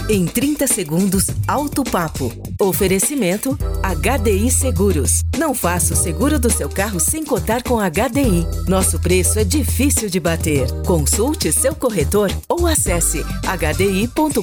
Em 30 segundos, Alto Papo. Oferecimento HDI Seguros. Não faça o seguro do seu carro sem cotar com HDI. Nosso preço é difícil de bater. Consulte seu corretor ou acesse hdi.com.br.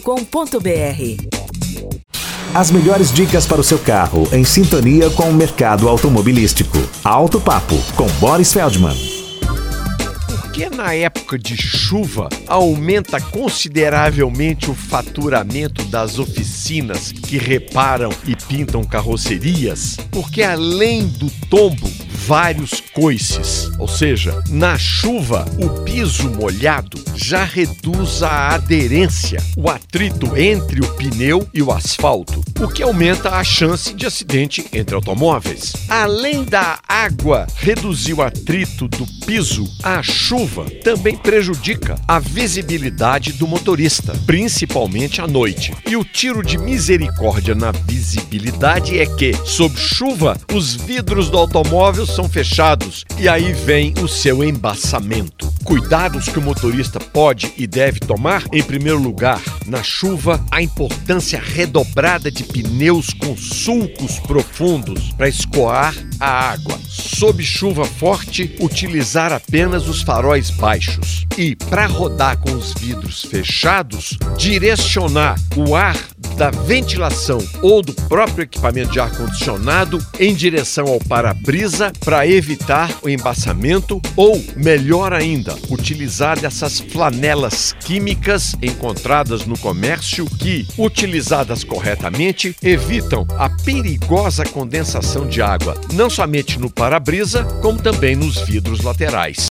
As melhores dicas para o seu carro, em sintonia com o mercado automobilístico. Alto Papo, com Boris Feldman. Por que na época de chuva aumenta consideravelmente o faturamento das oficinas que reparam e pintam carrocerias? Porque além do tombo, vários coices, ou seja, na chuva, o piso molhado já reduz a aderência, o atrito entre o pneu e o asfalto, o que aumenta a chance de acidente entre automóveis. Além da água reduzir o atrito do piso, a chuva também prejudica a visibilidade do motorista, principalmente à noite. E o tiro de misericórdia na visibilidade é que, sob chuva, os vidros do automóvel são fechados e aí vem o seu embaçamento. Cuidados que o motorista pode e deve tomar: em primeiro lugar, na chuva, a importância redobrada de pneus com sulcos profundos para escoar a água. Sob chuva forte, utilizar apenas os faróis baixos. E, para rodar com os vidros fechados, direcionar o ar da ventilação ou do próprio equipamento de ar-condicionado em direção ao para-brisa para evitar o embaçamento, ou, melhor ainda, utilizar dessas flanelas químicas encontradas no comércio que, utilizadas corretamente, evitam a perigosa condensação de água, não somente no para-brisa, como também nos vidros laterais.